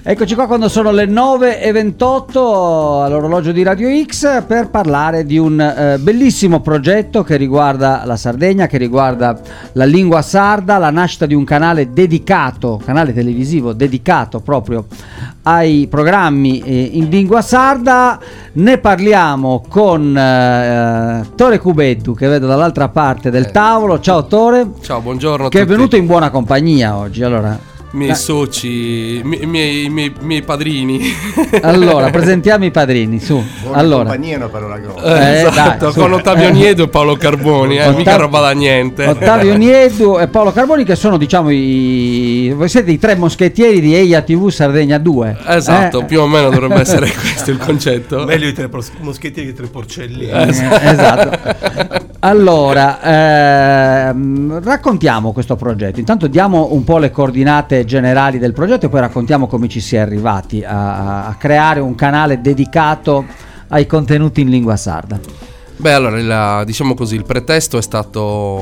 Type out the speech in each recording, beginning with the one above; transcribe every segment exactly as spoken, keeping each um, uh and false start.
Eccoci qua quando sono le nove e ventotto all'orologio di Radio X per parlare di un eh, bellissimo progetto che riguarda la Sardegna, che riguarda la lingua sarda, la nascita di un canale dedicato, canale televisivo dedicato proprio ai programmi eh, in lingua sarda. Ne parliamo con eh, Tore Cubeddu, che vedo dall'altra parte del tavolo. Ciao Tore. Ciao, buongiorno a che tutti. È venuto in buona compagnia oggi, allora. Miei eh. soci, miei, miei, miei, miei padrini. Allora, presentiamo i padrini, su. Buona allora. compagnia è una parola grossa. Eh, eh, esatto, dai, con Ottavio Niedu e Paolo Carboni, eh, Ottav- mica roba da niente. Ottavio Niedu e Paolo Carboni, che sono, diciamo, i voi siete i tre moschettieri di Eia tivù Sardegna due. Esatto, eh? più o meno dovrebbe essere questo il concetto. Meglio i tre moschettieri che i tre porcellini. Eh, esatto. Allora, ehm, raccontiamo questo progetto. Intanto diamo un po' le coordinate generali del progetto e poi raccontiamo come ci si è arrivati a, a creare un canale dedicato ai contenuti in lingua sarda. Beh, allora, il, diciamo così, il pretesto è stato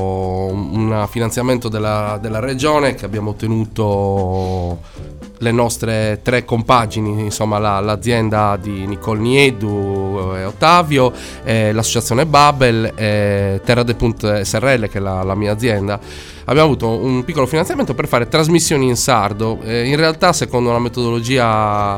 un finanziamento della, della regione che abbiamo ottenuto le nostre tre compagini, insomma la, l'azienda di Nicole Niedu e Ottavio, eh, l'associazione Babel e Terra de Punt S R L, che è la, la mia azienda. Abbiamo avuto un piccolo finanziamento per fare trasmissioni in sardo, eh, in realtà secondo una metodologia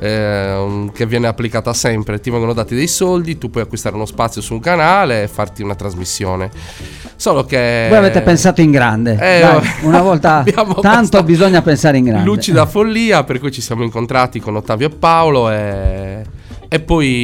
eh, che viene applicata sempre. Ti vengono dati dei soldi, tu puoi acquistare uno spazio su un canale e farti una trasmissione. Solo che voi avete pensato in grande, eh, Dai, una volta tanto bisogna pensare in grande. Lucida follia, per cui ci siamo incontrati con Ottavio e Paolo e... E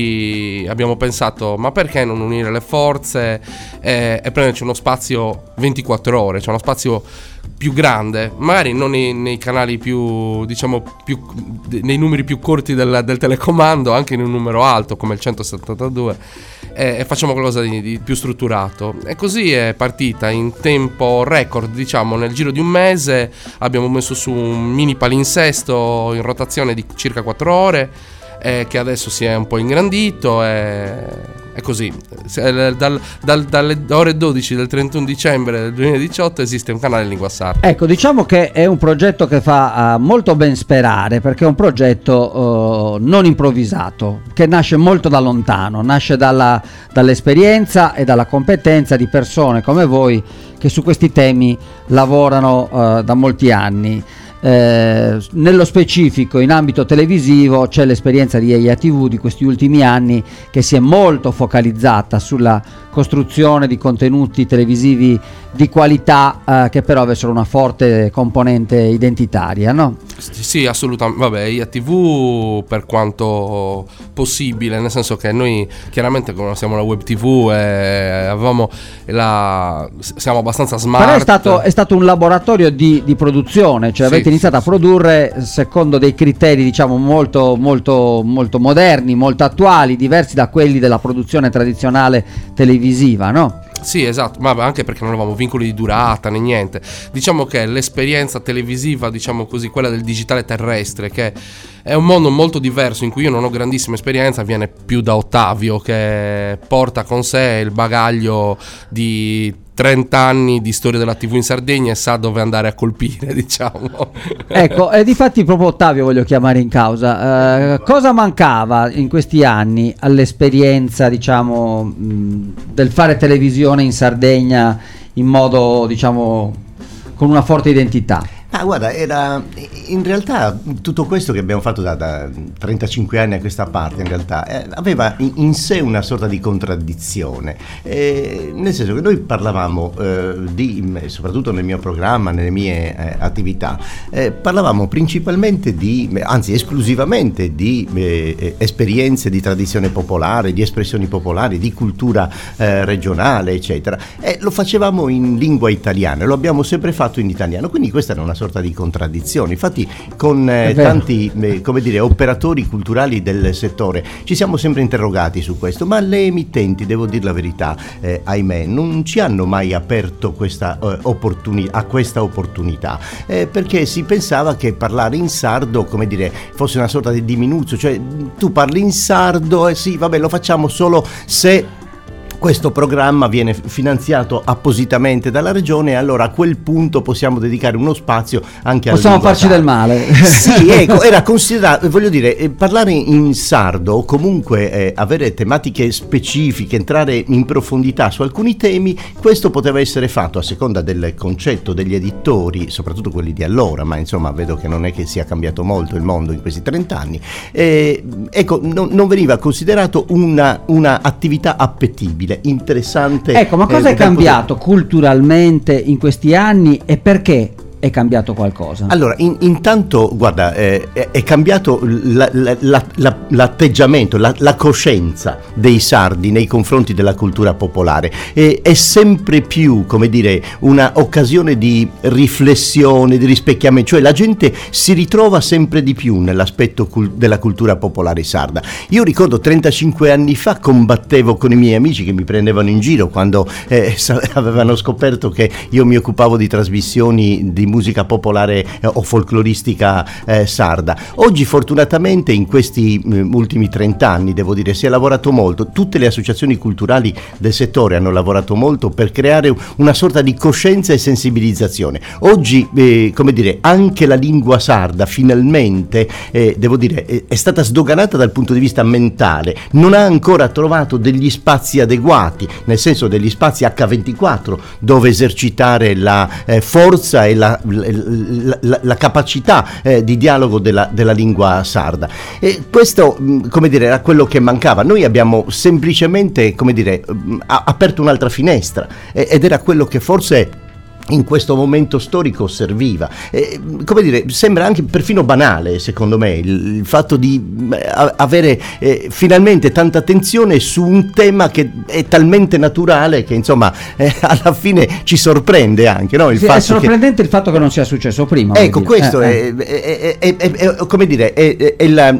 poi abbiamo pensato, ma perché non unire le forze e, e prenderci uno spazio ventiquattro ore, cioè uno spazio più grande, magari non nei, nei canali più, diciamo, più, nei numeri più corti del, del telecomando, anche in un numero alto come il centosettantadue, e, e facciamo qualcosa di, di più strutturato. E così è partita in tempo record, diciamo, nel giro di un mese abbiamo messo su un mini palinsesto in rotazione di circa quattro ore, Eh, che adesso si è un po' ingrandito e, e così dal, dal, dalle ore dodici del trentuno dicembre del duemiladiciotto esiste un canale in lingua sarda. Ecco, diciamo che è un progetto che fa uh, molto ben sperare, perché è un progetto uh, non improvvisato, che nasce molto da lontano, nasce dalla, dall'esperienza e dalla competenza di persone come voi che su questi temi lavorano uh, da molti anni. Eh, nello specifico in ambito televisivo c'è l'esperienza di Eia tivù di questi ultimi anni, che si è molto focalizzata sulla costruzione di contenuti televisivi di qualità, eh, che però avessero una forte componente identitaria, no? Sì, assolutamente. Vabbè, Eia tivù per quanto possibile, nel senso che noi chiaramente siamo la web tivù e avevamo la, siamo abbastanza smart. Però è stato, è stato un laboratorio di, di produzione, cioè sì, avete iniziato sì, a produrre secondo dei criteri, diciamo, molto molto molto moderni, molto attuali, diversi da quelli della produzione tradizionale televisiva, no? Sì, esatto, ma anche perché non avevamo vincoli di durata né niente. Diciamo che l'esperienza televisiva, diciamo così, quella del digitale terrestre, che è un mondo molto diverso in cui io non ho grandissima esperienza, viene più da Ottavio, che porta con sé il bagaglio di trenta anni di storia della tivù in Sardegna e sa dove andare a colpire, diciamo. Ecco, e difatti proprio Ottavio voglio chiamare in causa. Eh, cosa mancava in questi anni all'esperienza, diciamo, mh, del fare televisione in Sardegna in modo, diciamo, con una forte identità? Ah, guarda, era in realtà tutto questo che abbiamo fatto da, da trentacinque anni a questa parte, in realtà eh, aveva in, in sé una sorta di contraddizione, eh, nel senso che noi parlavamo eh, di, soprattutto nel mio programma, nelle mie eh, attività, eh, parlavamo principalmente di, anzi esclusivamente di eh, esperienze di tradizione popolare, di espressioni popolari, di cultura eh, regionale, eccetera, e lo facevamo in lingua italiana, lo abbiamo sempre fatto in italiano, quindi questa era una sorta di contraddizione. Infatti con eh, tanti eh, come dire operatori culturali del settore ci siamo sempre interrogati su questo, ma le emittenti, devo dire la verità, eh, ahimè non ci hanno mai aperto questa eh, opportunità a questa opportunità, eh, perché si pensava che parlare in sardo, come dire, fosse una sorta di diminuzio, cioè tu parli in sardo e eh, sì, vabbè, lo facciamo solo se questo programma viene finanziato appositamente dalla regione, e allora a quel punto possiamo dedicare uno spazio anche alla possiamo lingua farci sarda. del male. Sì, ecco, era considerato, voglio dire, eh, parlare in sardo o comunque eh, avere tematiche specifiche, entrare in profondità su alcuni temi, questo poteva essere fatto a seconda del concetto degli editori, soprattutto quelli di allora, ma insomma vedo che non è che sia cambiato molto il mondo in questi trent'anni. Eh, ecco, no, non veniva considerato una, una attività appetibile, interessante. Ecco, ma cosa eh, è cambiato culturalmente in questi anni e perché è cambiato qualcosa? Allora, in, intanto, guarda, eh, è, è cambiato la, la, la, la, l'atteggiamento, la, la coscienza dei sardi nei confronti della cultura popolare. E, è sempre più, come dire, una occasione di riflessione, di rispecchiamento, cioè la gente si ritrova sempre di più nell'aspetto cul- della cultura popolare sarda. Io ricordo trentacinque anni fa combattevo con i miei amici che mi prendevano in giro quando eh, avevano scoperto che io mi occupavo di trasmissioni di musica popolare eh, o folcloristica eh, sarda. Oggi fortunatamente in questi eh, ultimi trent'anni, devo dire, si è lavorato molto, tutte le associazioni culturali del settore hanno lavorato molto per creare una sorta di coscienza e sensibilizzazione. Oggi, eh, come dire, anche la lingua sarda finalmente, eh, devo dire, è, è stata sdoganata dal punto di vista mentale, non ha ancora trovato degli spazi adeguati, nel senso degli spazi acca ventiquattro dove esercitare la eh, forza e la La, la, la capacità eh, di dialogo della, della lingua sarda, e questo, come dire, era quello che mancava. Noi abbiamo semplicemente, come dire, aperto un'altra finestra, ed era quello che forse in questo momento storico serviva. Eh, come dire, sembra anche perfino banale, secondo me, il, il fatto di eh, avere eh, finalmente tanta attenzione su un tema che è talmente naturale che insomma eh, alla fine ci sorprende anche, no? Il sì, fatto è sorprendente che... il fatto che non sia successo prima. Ecco, questo eh, è, eh. È, è, è, è, è come dire, è, è la,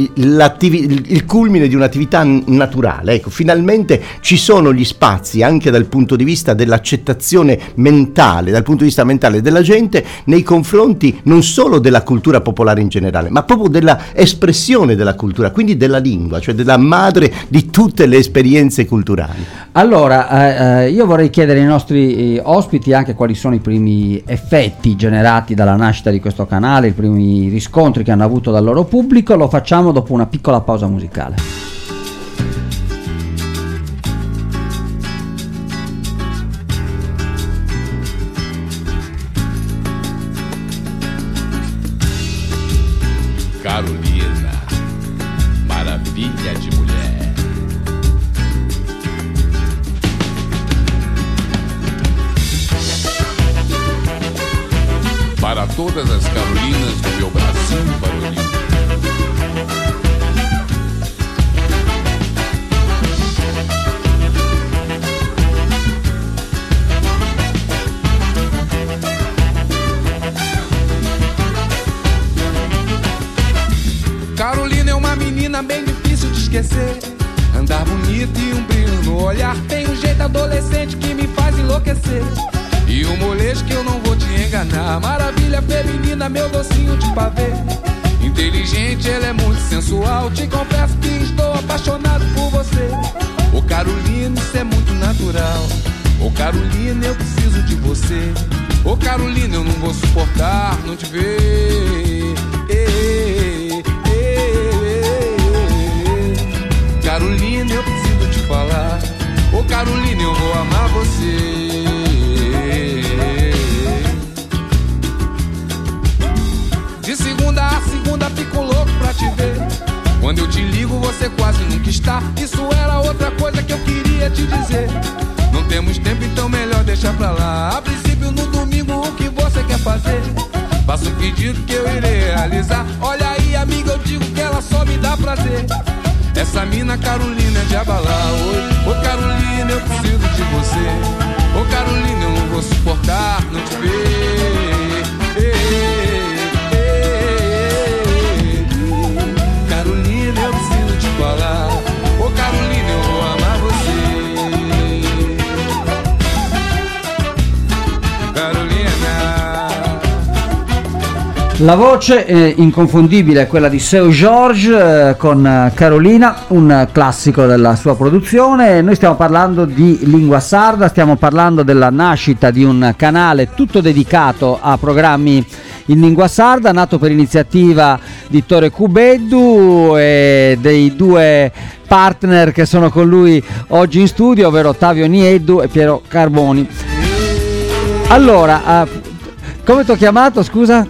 il culmine di un'attività naturale. Ecco, finalmente ci sono gli spazi anche dal punto di vista dell'accettazione mentale, dal punto di vista mentale della gente nei confronti non solo della cultura popolare in generale, ma proprio della espressione della cultura, quindi della lingua, cioè della madre di tutte le esperienze culturali. Allora, eh, io vorrei chiedere ai nostri eh, ospiti anche quali sono i primi effetti generati dalla nascita di questo canale, i primi riscontri che hanno avuto dal loro pubblico. Lo facciamo dopo una piccola pausa musicale. Carolina, maravilha de mulher. Para todas as Carolinas do meu Brasil varonil. Carolina é uma menina bem difícil de esquecer. Andar bonita e um brilho no olhar. Tem um jeito adolescente que me faz enlouquecer. E um molejo que eu não vou te enganar. Maravilha feminina, meu docinho de pavê. Inteligente, ela é muito sensual. Te confesso que estou apaixonado por você. Ô Carolina, isso é muito natural. Ô Carolina, eu preciso de você. Ô Carolina, eu não vou suportar não te ver. Carolina, eu preciso te falar. Ô Carolina, eu vou amar você. De segunda a segunda fico louco pra te ver. Quando eu te ligo você quase nunca está. Isso era outra coisa que eu queria te dizer. Não temos tempo, então melhor deixar pra lá. A princípio no domingo o que você quer fazer? Faça um pedido que eu irei realizar. Olha aí amiga, eu digo que ela só me dá prazer. Essa mina Carolina é de abalar. Ô, ô Carolina, eu preciso de você. Ô Carolina, eu não vou suportar não te ver. Ei, ei, ei, Carolina, eu preciso te falar. Ô Carolina, eu vou amar você. Carolina, La voce eh, inconfondibile è quella di Seu Jorge eh, con eh, Carolina, un classico della sua produzione. Noi stiamo parlando di lingua sarda, stiamo parlando della nascita di un canale tutto dedicato a programmi in lingua sarda, nato per iniziativa di Tore Cubeddu e dei due partner che sono con lui oggi in studio, ovvero Ottavio Nieddu e Piero Carboni. Allora, uh, come ti ho chiamato, scusa?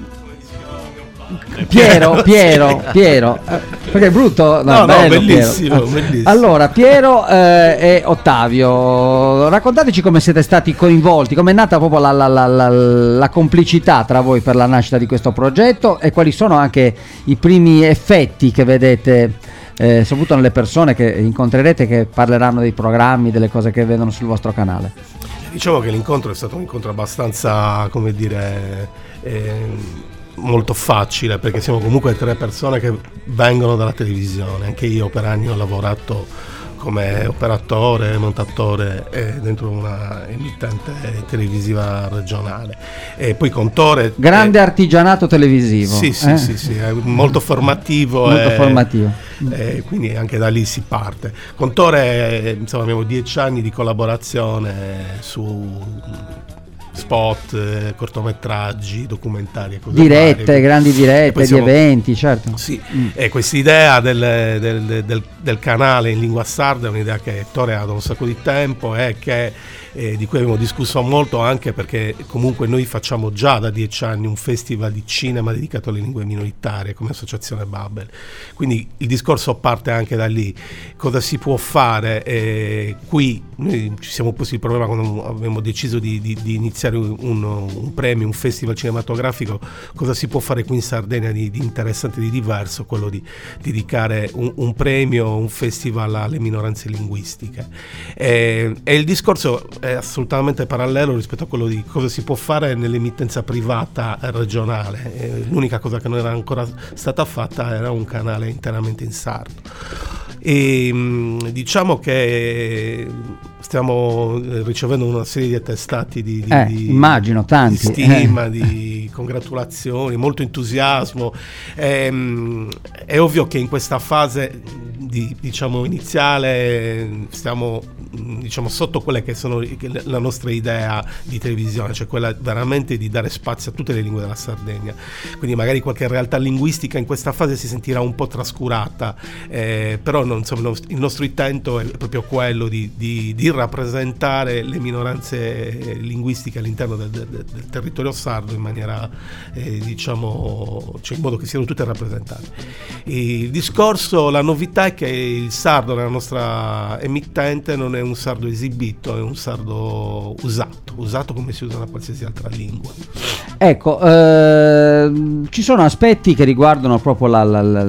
Piero, Piero, Piero, eh, perché è brutto? No, no, bello, no bellissimo, Piero. bellissimo. Allora, Piero eh, e Ottavio, raccontateci come siete stati coinvolti, come è nata proprio la, la, la, la, la complicità tra voi per la nascita di questo progetto e quali sono anche i primi effetti che vedete, eh, soprattutto nelle persone che incontrerete che parleranno dei programmi, delle cose che vedono sul vostro canale. Diciamo che l'incontro è stato un incontro abbastanza, come dire, eh, molto facile, perché siamo comunque tre persone che vengono dalla televisione. Anche io per anni ho lavorato come operatore, montatore eh, dentro una emittente televisiva regionale, e poi con Tore grande eh, artigianato televisivo. Sì, sì, eh? sì, sì, è molto formativo. Molto e, formativo. E quindi anche da lì si parte. Con Tore eh, insomma abbiamo dieci anni di collaborazione su spot, eh, cortometraggi, documentari e cose dirette, varie. grandi dirette siamo, di eventi, certo. Sì, mm. e questa idea del, del, del, del canale in lingua sarda è un'idea che Tore ha da un sacco di tempo e che eh, di cui abbiamo discusso molto, anche perché comunque noi facciamo già da dieci anni un festival di cinema dedicato alle lingue minoritarie come associazione Babel, quindi il discorso parte anche da lì. Cosa si può fare? Eh, qui noi ci siamo posti il problema quando abbiamo deciso di, di, di iniziare un, un, un premio, un festival cinematografico, cosa si può fare qui in Sardegna di, di interessante, di diverso, quello di dedicare un, un premio, un festival alle minoranze linguistiche. E, e il discorso è assolutamente parallelo rispetto a quello di cosa si può fare nell'emittenza privata regionale. E l'unica cosa che non era ancora stata fatta era un canale interamente in sardo. E diciamo che stiamo ricevendo una serie di attestati di, di, eh, di immagino tanti di stima, eh. di congratulazioni, molto entusiasmo. E, è ovvio che in questa fase di, diciamo iniziale stiamo diciamo sotto quelle che sono la nostra idea di televisione, cioè quella veramente di dare spazio a tutte le lingue della Sardegna. Quindi magari qualche realtà linguistica in questa fase si sentirà un po' trascurata, eh, però non, insomma, il nostro intento è proprio quello di, di, di rappresentare le minoranze linguistiche all'interno del, del, del territorio sardo in maniera eh, diciamo, cioè in modo che siano tutte rappresentate. Il discorso, la novità è che il sardo nella nostra emittente non è un sardo esibito, è un sardo usato, usato come si usa una qualsiasi altra lingua. Ecco, eh, ci sono aspetti che riguardano proprio la, la, la,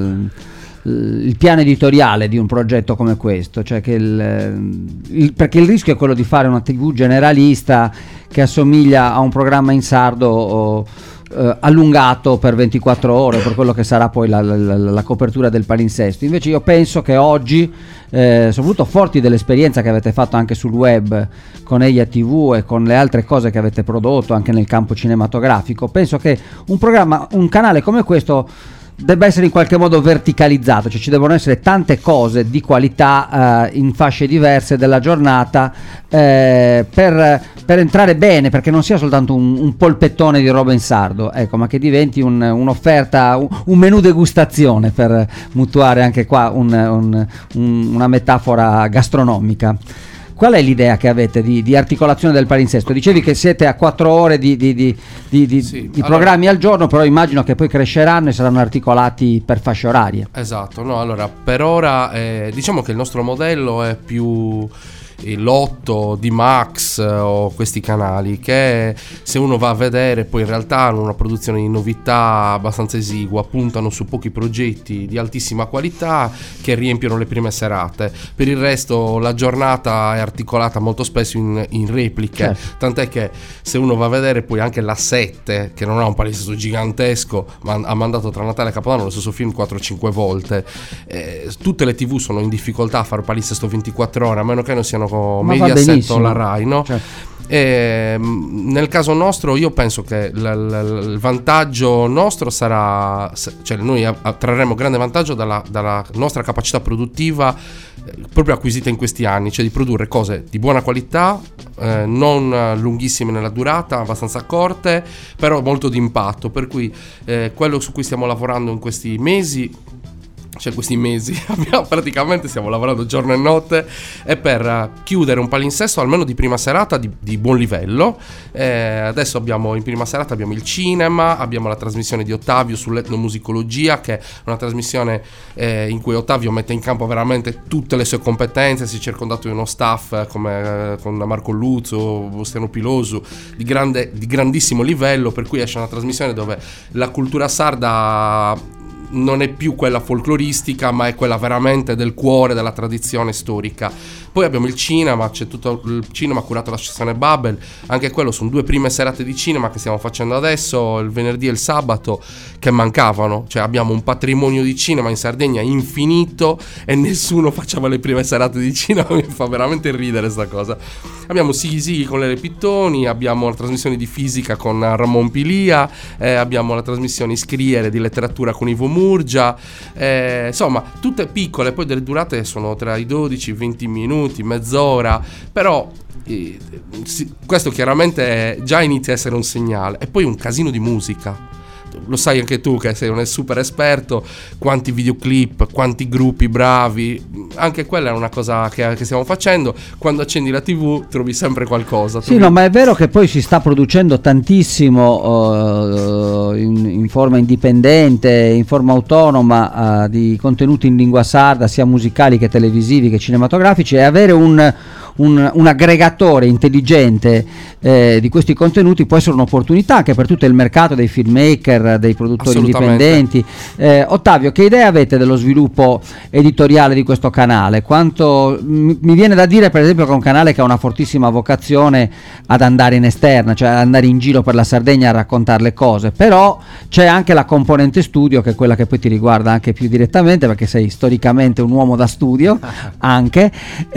il piano editoriale di un progetto come questo, cioè che il, il, perché il rischio è quello di fare una tivù generalista che assomiglia a un programma in sardo o, Uh, allungato per ventiquattro ore, per quello che sarà poi la, la, la copertura del palinsesto. Invece io penso che oggi, eh, soprattutto forti dell'esperienza che avete fatto anche sul web con Eia tivù e con le altre cose che avete prodotto anche nel campo cinematografico, penso che un programma, un canale come questo debba essere in qualche modo verticalizzato, cioè ci devono essere tante cose di qualità eh, in fasce diverse della giornata eh, per, per entrare bene, perché non sia soltanto un, un polpettone di roba in sardo, ecco, ma che diventi un, un'offerta, un, un menù degustazione, per mutuare anche qua un, un, un, una metafora gastronomica. Qual è l'idea che avete di, di articolazione del palinsesto? Dicevi che siete a quattro ore di, di, di, di, di, sì, di allora, programmi al giorno, però immagino che poi cresceranno e saranno articolati per fasce orarie. Esatto, no, allora per ora eh, diciamo che il nostro modello è più l'otto di Max o questi canali che, se uno va a vedere, poi in realtà hanno una produzione di novità abbastanza esigua, puntano su pochi progetti di altissima qualità che riempiono le prime serate. Per il resto la giornata è articolata molto spesso in, in repliche, certo. Tant'è che se uno va a vedere poi anche la sette, che non ha un palinsesto gigantesco, ma ha mandato tra Natale e Capodanno lo stesso film quattro cinque volte, eh, tutte le tivù sono in difficoltà a fare palinsesto ventiquattro ore, a meno che non siano Ma Mediaset o la Rai, no? Certo. E nel caso nostro io penso che l- l- il vantaggio nostro sarà, cioè noi trarremo grande vantaggio dalla, dalla nostra capacità produttiva eh, proprio acquisita in questi anni, cioè di produrre cose di buona qualità, eh, non lunghissime nella durata, abbastanza corte, però molto di impatto, per cui eh, quello su cui stiamo lavorando in questi mesi, cioè questi mesi, abbiamo, praticamente stiamo lavorando giorno e notte, è per uh, chiudere un palinsesto almeno di prima serata di, di buon livello. Eh, adesso abbiamo in prima serata abbiamo il cinema, abbiamo la trasmissione di Ottavio sull'etnomusicologia, che è una trasmissione eh, in cui Ottavio mette in campo veramente tutte le sue competenze, si è circondato di uno staff eh, come eh, con Marco Luzzo, Ostiano Pilosu, di, grande, di grandissimo livello, per cui esce una trasmissione dove la cultura sarda non è più quella folcloristica, ma è quella veramente del cuore della tradizione storica. Poi abbiamo il cinema, c'è tutto il cinema curato da Associazione Babel, anche quello sono due prime serate di cinema che stiamo facendo adesso, il venerdì e il sabato, che mancavano, cioè abbiamo un patrimonio di cinema in Sardegna infinito e nessuno faceva le prime serate di cinema, mi fa veramente ridere sta cosa. Abbiamo Sighi Sighi con Lele Pittoni, abbiamo la trasmissione di fisica con Ramon Pilia, eh, abbiamo la trasmissione Scriere di letteratura con Ivo Murgia, eh, insomma tutte piccole, poi delle durate sono tra i dodici e i venti minuti, mezz'ora, però eh, sì, questo chiaramente già inizia a essere un segnale. E poi un casino di musica, lo sai anche tu che sei un super esperto, quanti videoclip, quanti gruppi bravi, anche quella è una cosa che, che stiamo facendo. Quando accendi la tivù trovi sempre qualcosa. Sì, no, ma è vero che poi si sta producendo tantissimo uh, in, in forma indipendente, in forma autonoma, uh, di contenuti in lingua sarda, sia musicali che televisivi che cinematografici, e avere un Un, un aggregatore intelligente eh, di questi contenuti può essere un'opportunità anche per tutto il mercato dei filmmaker, dei produttori indipendenti. eh, Ottavio, che idea avete dello sviluppo editoriale di questo canale? Quanto m- mi viene da dire, per esempio, che è un canale che ha una fortissima vocazione ad andare in esterna, cioè ad andare in giro per la Sardegna a raccontare le cose, però c'è anche la componente studio, che è quella che poi ti riguarda anche più direttamente, perché sei storicamente un uomo da studio anche.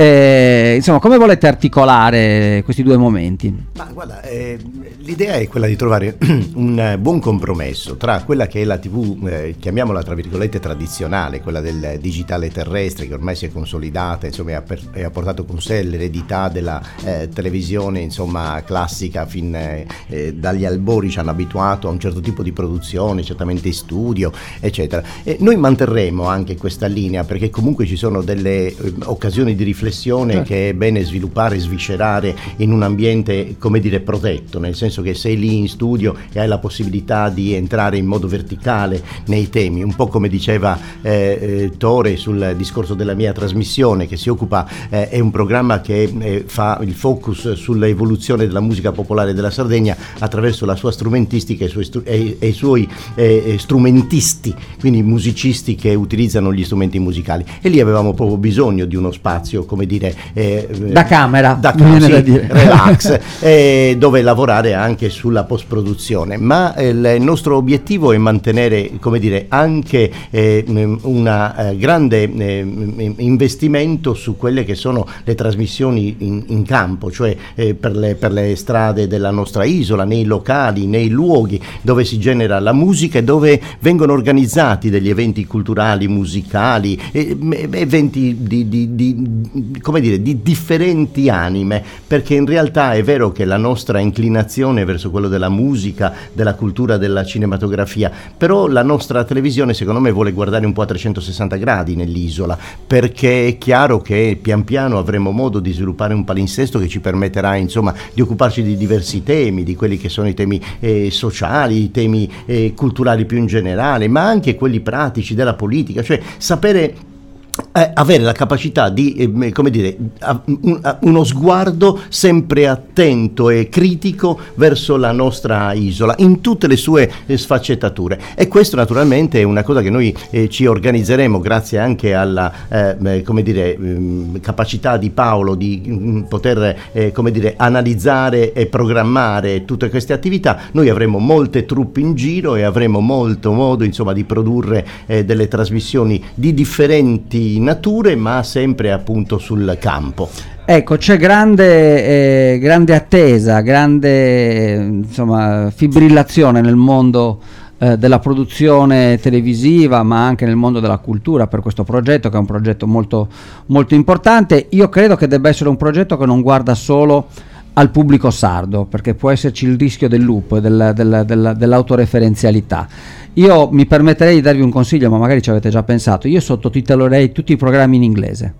eh, insomma, come volete articolare questi due momenti? Ma guarda, eh, l'idea è quella di trovare un buon compromesso tra quella che è la tivù, eh, chiamiamola tra virgolette tradizionale, quella del digitale terrestre, che ormai si è consolidata, insomma, e ha, per, e ha portato con sé l'eredità della eh, televisione, insomma, classica, fin eh, dagli albori ci hanno abituato a un certo tipo di produzione, certamente in studio, eccetera. E noi manterremo anche questa linea, perché comunque ci sono delle eh, occasioni di riflessione eh. che è bene sviluppare e sviscerare in un ambiente, come dire, protetto, nel senso che sei lì in studio e hai la possibilità di entrare in modo verticale nei temi, un po' come diceva eh, eh, Tore sul discorso della mia trasmissione, che si occupa, eh, è un programma che eh, fa il focus sull'evoluzione della musica popolare della Sardegna attraverso la sua strumentistica e i suoi, stru- e, e i suoi eh, strumentisti, quindi musicisti che utilizzano gli strumenti musicali, e lì avevamo proprio bisogno di uno spazio, come dire, eh, da camera, da camera, sì, da dire. relax, eh, dove lavorare anche sulla post-produzione. Ma eh, il nostro obiettivo è mantenere, come dire, anche eh, un eh, grande eh, investimento su quelle che sono le trasmissioni in, in campo, cioè eh, per, le, per le strade della nostra isola, nei locali, nei luoghi dove si genera la musica e dove vengono organizzati degli eventi culturali, musicali, eh, eventi di, di, di, come dire, di differenti anime, perché in realtà è vero che la nostra inclinazione verso quello della musica, della cultura, della cinematografia, però la nostra televisione secondo me vuole guardare un po' a trecentosessanta gradi nell'isola, perché è chiaro che pian piano avremo modo di sviluppare un palinsesto che ci permetterà, insomma, di occuparci di diversi temi, di quelli che sono i temi eh, sociali, i temi eh, culturali più in generale, ma anche quelli pratici della politica, cioè sapere Eh, avere la capacità di, eh, come dire, a, un, a, uno sguardo sempre attento e critico verso la nostra isola in tutte le sue eh, sfaccettature, e questo naturalmente è una cosa che noi eh, ci organizzeremo grazie anche alla eh, come dire, mh, capacità di Paolo di mh, poter eh, come dire, analizzare e programmare tutte queste attività. Noi avremo molte truppe in giro e avremo molto modo, insomma, di produrre eh, delle trasmissioni di differenti nature, ma sempre appunto sul campo. Ecco, c'è grande, eh, grande attesa, grande insomma, fibrillazione nel mondo eh, della produzione televisiva, ma anche nel mondo della cultura per questo progetto, che è un progetto molto, molto importante. Io credo che debba essere un progetto che non guarda solo al pubblico sardo, perché può esserci il rischio del loop, del, del, del, dell'autoreferenzialità. Io mi permetterei di darvi un consiglio, ma magari ci avete già pensato. Io sottotitolerei tutti i programmi in inglese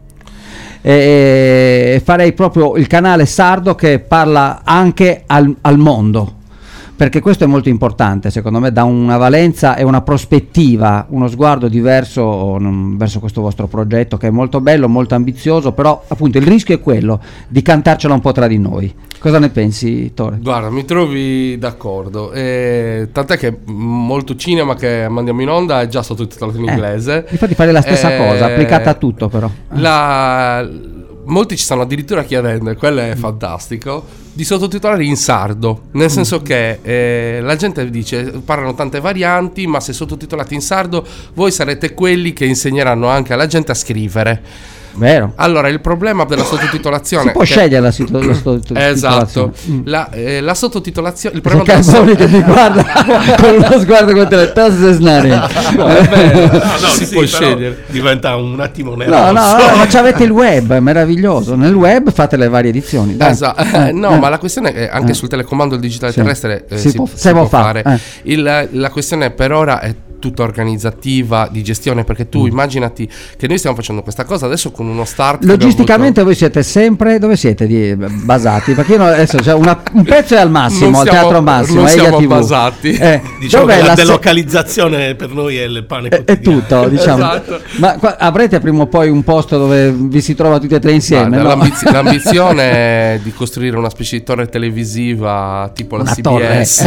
e farei proprio il canale sardo che parla anche al, al mondo, perché questo è molto importante, secondo me dà una valenza e una prospettiva, uno sguardo diverso non, verso questo vostro progetto, che è molto bello, molto ambizioso, però appunto il rischio è quello di cantarcela un po' tra di noi. Cosa ne pensi, Tore? Guarda, mi trovi d'accordo, eh, tant'è che molto cinema che mandiamo in onda è già sottotitolato in eh, inglese. Infatti fare la stessa eh, cosa, applicata a tutto però. La, molti ci stanno addirittura chiedendo, e quello è fantastico, di sottotitolare in sardo, nel senso che eh, la gente dice, parlano tante varianti, ma se sottotitolati in sardo voi sarete quelli che insegneranno anche alla gente a scrivere. Vero. Allora, il problema della sottotitolazione si può che... scegliere la, situ- la sottotitolazione. Esatto. Mm. La, eh, la sottotitolazione, il C'è problema della Carboni che mi guarda con uno sguardo con te, tose snari. No, no, si sì, può scegliere. Diventa un attimo No, nervoso. no, no, ma c'avete il web, è meraviglioso. Nel web fate le varie edizioni. Dai. Esatto. Eh, no, eh. ma la questione è anche Eh. sul telecomando il digitale Sì. terrestre eh, Si si, può- si si può può fare. fare, eh. Il- la questione per ora è tutta organizzativa, di gestione, perché tu Mm. immaginati che noi stiamo facendo questa cosa adesso con uno start Logisticamente voi siete sempre dove siete di, basati? Perché io no- adesso c'è una, un pezzo è al massimo, Non al siamo- Teatro Massimo, non Elia siamo tivù. basati. Eh, Diciamo dov'è che la la se- delocalizzazione per noi è il pane è, è quotidiano. tutto, diciamo. Esatto. Ma qua- avrete prima o poi un posto dove vi si trova tutti e tre insieme? Guarda, no? l'ambiz- l'ambizione è di costruire una specie di torre televisiva tipo la Una C B torre. S.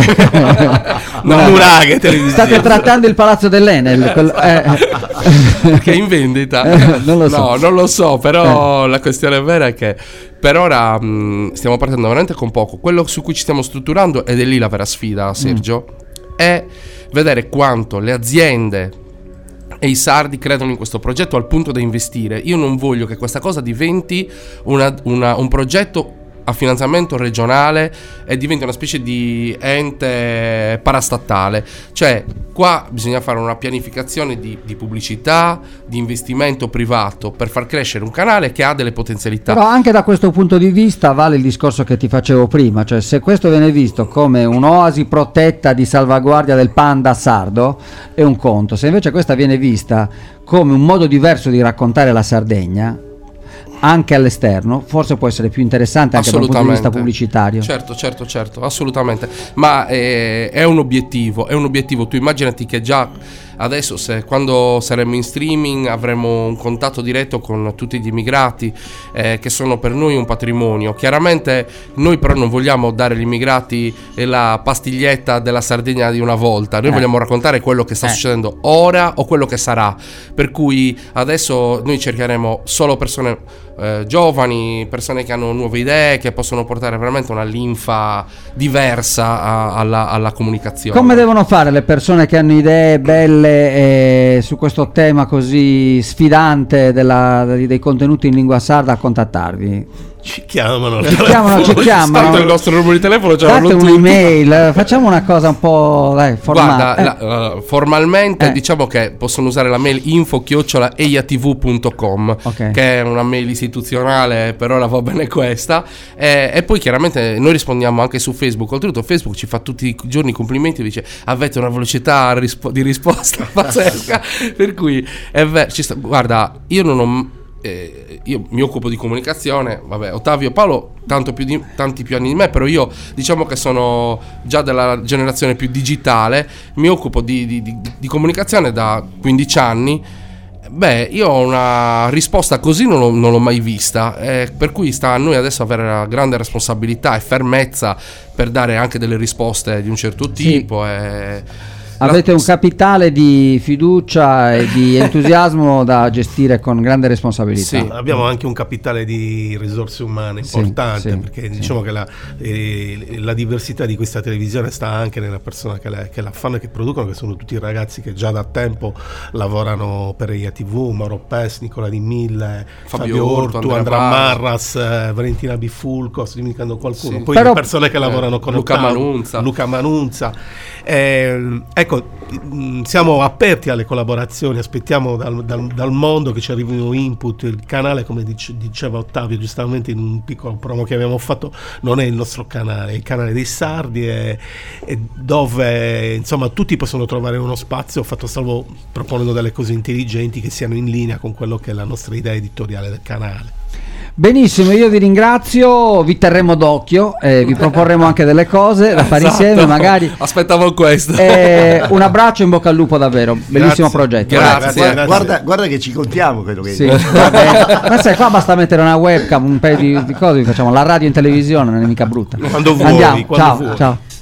Una muraghe televisive. State trattando il palazzo dell'Enel, quello- eh, Che è in vendita. Eh, non lo so. No, non lo so, però la questione vera è che per ora mh, stiamo partendo veramente con poco. Quello su cui ci stiamo strutturando, ed è lì la vera sfida, Sergio, mm. è vedere quanto le aziende e i sardi credono in questo progetto al punto da investire. Io non voglio che questa cosa diventi una, una, un progetto a finanziamento regionale e diventa una specie di ente parastatale. Cioè qua bisogna fare una pianificazione di, di pubblicità, di investimento privato per far crescere un canale che ha delle potenzialità. Però anche da questo punto di vista vale il discorso che ti facevo prima, cioè se questo viene visto come un'oasi protetta di salvaguardia del panda sardo è un conto, se invece questa viene vista come un modo diverso di raccontare la Sardegna anche all'esterno, forse può essere più interessante anche da un punto di vista pubblicitario. Certo, certo, certo, assolutamente. Ma eh, è un obiettivo, è un obiettivo. Tu immaginati che già adesso, se quando saremo in streaming, avremo un contatto diretto con tutti gli immigrati eh, che sono per noi un patrimonio. Chiaramente noi però non vogliamo dare agli immigrati la pastiglietta della Sardegna di una volta. Noi eh. vogliamo raccontare quello che sta eh. succedendo ora o quello che sarà. Per cui adesso noi cercheremo solo persone eh, giovani, persone che hanno nuove idee, che possono portare veramente una linfa diversa a, alla, alla comunicazione. Come devono fare le persone che hanno idee belle eh, su questo tema così sfidante della, dei contenuti in lingua sarda a contattarvi? Ci chiamano, Ci chiamano, ci chiamano. Tanto il nostro numero di telefono ce Date l'hanno tutti. un'email, facciamo una cosa un po' dai, formale. Guarda, eh. la- uh, formalmente Eh. diciamo che possono usare la mail info chiocciola eiatv punto com, Ok. che è una mail istituzionale, per ora va bene questa. E, e poi chiaramente noi rispondiamo anche su Facebook. Oltretutto Facebook ci fa tutti i giorni i complimenti e dice avete una velocità rispo- di risposta pazzesca. Per cui è ver- ci sta- guarda, io non ho eh, io mi occupo di comunicazione, vabbè, Ottavio e Paolo tanto più di, tanti più anni di me, però io diciamo che sono già della generazione più digitale, mi occupo di, di, di, di comunicazione da quindici anni. Beh, io ho una risposta così non l'ho, non l'ho mai vista, eh, per cui sta a noi adesso avere una grande responsabilità e fermezza per dare anche delle risposte di un certo Sì. tipo. E... avete un capitale di fiducia e di entusiasmo da gestire con grande responsabilità. Sì. Abbiamo anche un capitale di risorse umane importante, sì, sì, perché sì. diciamo che la, eh, la diversità di questa televisione sta anche nella persona che la, che la fanno e che producono, che sono tutti i ragazzi che già da tempo lavorano per E I A T V, Mauro Pes, Nicola Di Mille, Fabio, Fabio Ortu, Ortu, Andrea Marras, eh, Valentina Bifulco, sto dimenticando qualcuno, sì. poi Però, le persone che lavorano con Luca Ottavo, Manunza. Luca Manunza. Eh, ecco, mh, siamo aperti alle collaborazioni, aspettiamo dal, dal, dal mondo che ci arrivino input. Il canale, come dice, diceva Ottavio giustamente in un piccolo promo che abbiamo fatto, non è il nostro canale, è il canale dei sardi, è, è dove insomma tutti possono trovare uno spazio, fatto salvo proponendo delle cose intelligenti che siano in linea con quello che è la nostra idea editoriale del canale. Benissimo, io vi ringrazio, vi terremo d'occhio, eh, vi proporremo anche delle cose da fare Esatto. insieme magari. Aspettavo questo. Eh, un abbraccio, in bocca al lupo davvero, bellissimo Grazie. progetto. Grazie. Guarda, guarda, guarda, guarda che ci contiamo quello che Sì, vabbè. Ma sai, qua basta mettere una webcam, un paio di, di cose, facciamo la radio in televisione, non è mica brutta. Quando vuoi, Andiamo, quando ciao, vuoi. ciao.